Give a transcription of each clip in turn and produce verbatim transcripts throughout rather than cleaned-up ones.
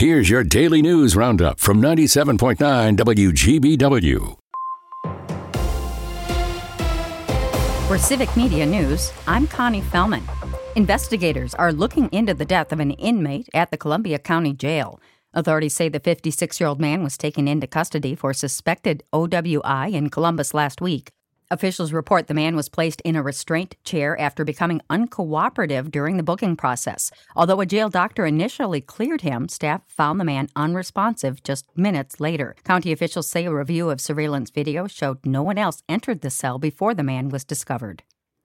Here's your daily news roundup from ninety-seven point nine W G B W. For Civic Media News, I'm Connie Fellman. Investigators are looking into the death of an inmate at the Columbia County Jail. Authorities say the fifty-six-year-old man was taken into custody for suspected O W I in Columbus last week. Officials report the man was placed in a restraint chair after becoming uncooperative during the booking process. Although a jail doctor initially cleared him, staff found the man unresponsive just minutes later. County officials say a review of surveillance video showed no one else entered the cell before the man was discovered.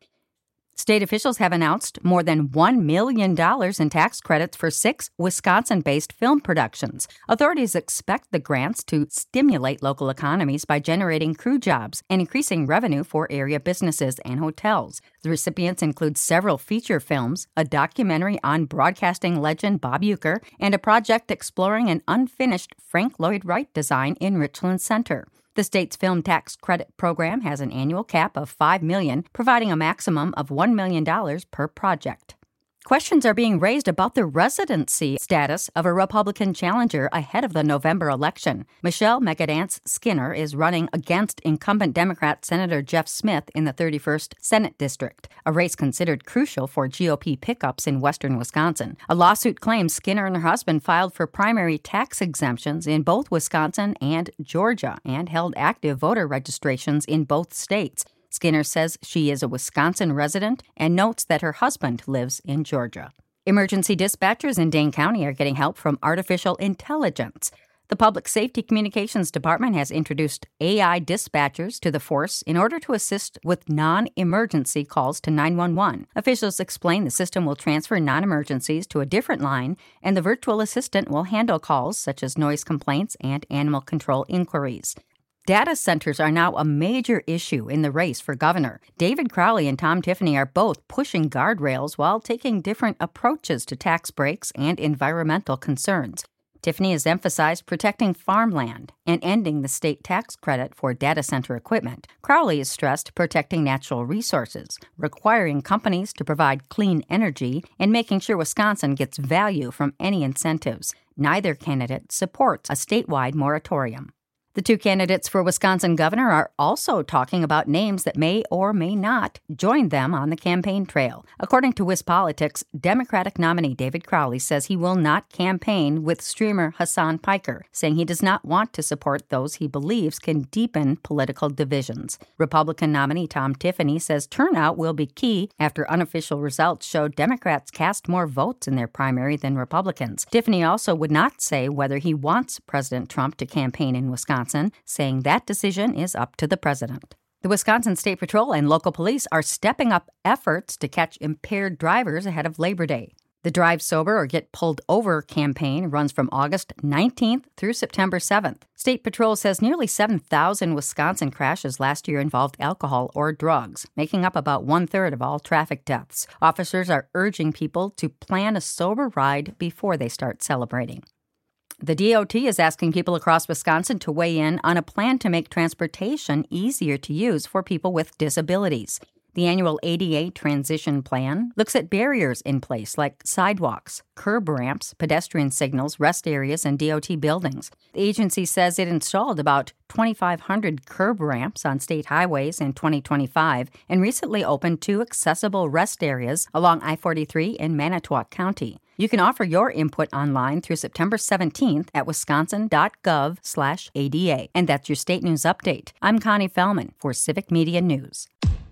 State officials have announced more than one million dollars in tax credits for six Wisconsin-based film productions. Authorities expect the grants to stimulate local economies by generating crew jobs and increasing revenue for area businesses and hotels. The recipients include several feature films, a documentary on broadcasting legend Bob Uecker, and a project exploring an unfinished Frank Lloyd Wright design in Richland Center. The state's film tax credit program has an annual cap of five million dollars, providing a maximum of one million dollars per project. Questions are being raised about the residency status of a Republican challenger ahead of the November election. Michelle Megadance Skinner is running against incumbent Democrat Senator Jeff Smith in the thirty-first Senate District, a race considered crucial for G O P pickups in western Wisconsin. A lawsuit claims Skinner and her husband filed for primary tax exemptions in both Wisconsin and Georgia and held active voter registrations in both states. Skinner says she is a Wisconsin resident and notes that her husband lives in Georgia. Emergency dispatchers in Dane County are getting help from artificial intelligence. The Public Safety Communications Department has introduced A I dispatchers to the force in order to assist with non-emergency calls to nine one one. Officials explain the system will transfer non-emergencies to a different line, and the virtual assistant will handle calls such as noise complaints and animal control inquiries. Data centers are now a major issue in the race for governor. David Crowley and Tom Tiffany are both pushing guardrails while taking different approaches to tax breaks and environmental concerns. Tiffany has emphasized protecting farmland and ending the state tax credit for data center equipment. Crowley has stressed protecting natural resources, requiring companies to provide clean energy, and making sure Wisconsin gets value from any incentives. Neither candidate supports a statewide moratorium. The two candidates for Wisconsin governor are also talking about names that may or may not join them on the campaign trail. According to WisPolitics, Democratic nominee David Crowley says he will not campaign with streamer Hassan Piker, saying he does not want to support those he believes can deepen political divisions. Republican nominee Tom Tiffany says turnout will be key after unofficial results showed Democrats cast more votes in their primary than Republicans. Tiffany also would not say whether he wants President Trump to campaign in Wisconsin, saying that decision is up to the president. The Wisconsin State Patrol and local police are stepping up efforts to catch impaired drivers ahead of Labor Day. The Drive Sober or Get Pulled Over campaign runs from August nineteenth through September seventh. State Patrol says nearly seven thousand Wisconsin crashes last year involved alcohol or drugs, making up about one-third of all traffic deaths. Officers are urging people to plan a sober ride before they start celebrating. The D O T is asking people across Wisconsin to weigh in on a plan to make transportation easier to use for people with disabilities. The annual A D A transition plan looks at barriers in place like sidewalks, curb ramps, pedestrian signals, rest areas, and D O T buildings. The agency says it installed about twenty-five hundred curb ramps on state highways in twenty twenty-five and recently opened two accessible rest areas along I forty-three in Manitowoc County. You can offer your input online through September seventeenth at wisconsin.gov slash ADA. And that's your state news update. I'm Connie Fellman for Civic Media News.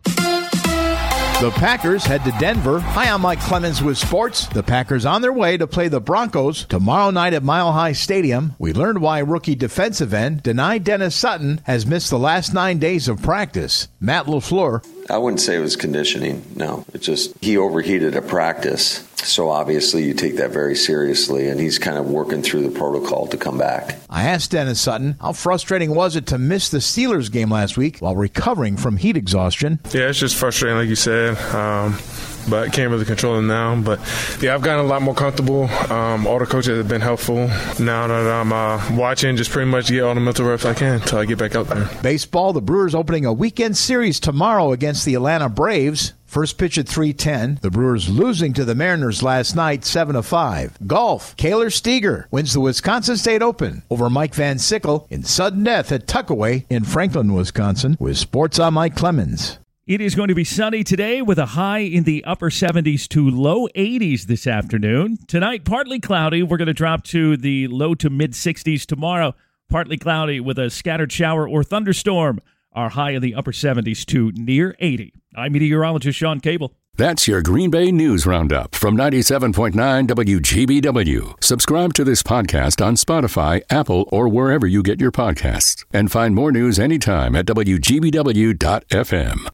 The Packers head to Denver. Hi, I'm Mike Clemens with sports. The Packers on their way to play the Broncos tomorrow night at Mile High Stadium. We learned why rookie defensive end Denai Dennis Sutton has missed the last nine days of practice. Matt LaFleur. I wouldn't say it was conditioning, no. It's just he overheated at practice, so obviously you take that very seriously, and he's kind of working through the protocol to come back. I asked Dennis Sutton, how frustrating was it to miss the Steelers game last week while recovering from heat exhaustion? Yeah, it's just frustrating, like you said. Um, but can't really control it now. But, yeah, I've gotten a lot more comfortable. Um, all the coaches have been helpful. Now that I'm uh, watching, just pretty much get all the mental reps I can until I get back out there. Baseball, the Brewers opening a weekend series tomorrow against the Atlanta Braves. First pitch at three ten. The Brewers losing to the Mariners last night, seven to five. Golf. Kaylor Steger wins the Wisconsin State Open over Mike Van Sickle in sudden death at Tuckaway in Franklin, Wisconsin. With sports, I'm Mike Clemens. It is going to be sunny today with a high in the upper seventies to low eighties this afternoon. Tonight, partly cloudy. We're going to drop to the low to mid sixties tomorrow. Partly cloudy with a scattered shower or thunderstorm. Our high in the upper seventies to near eighty. I'm meteorologist Sean Cable. That's your Green Bay News Roundup from ninety-seven point nine W G B W. Subscribe to this podcast on Spotify, Apple, or wherever you get your podcasts. And find more news anytime at W G B W dot F M.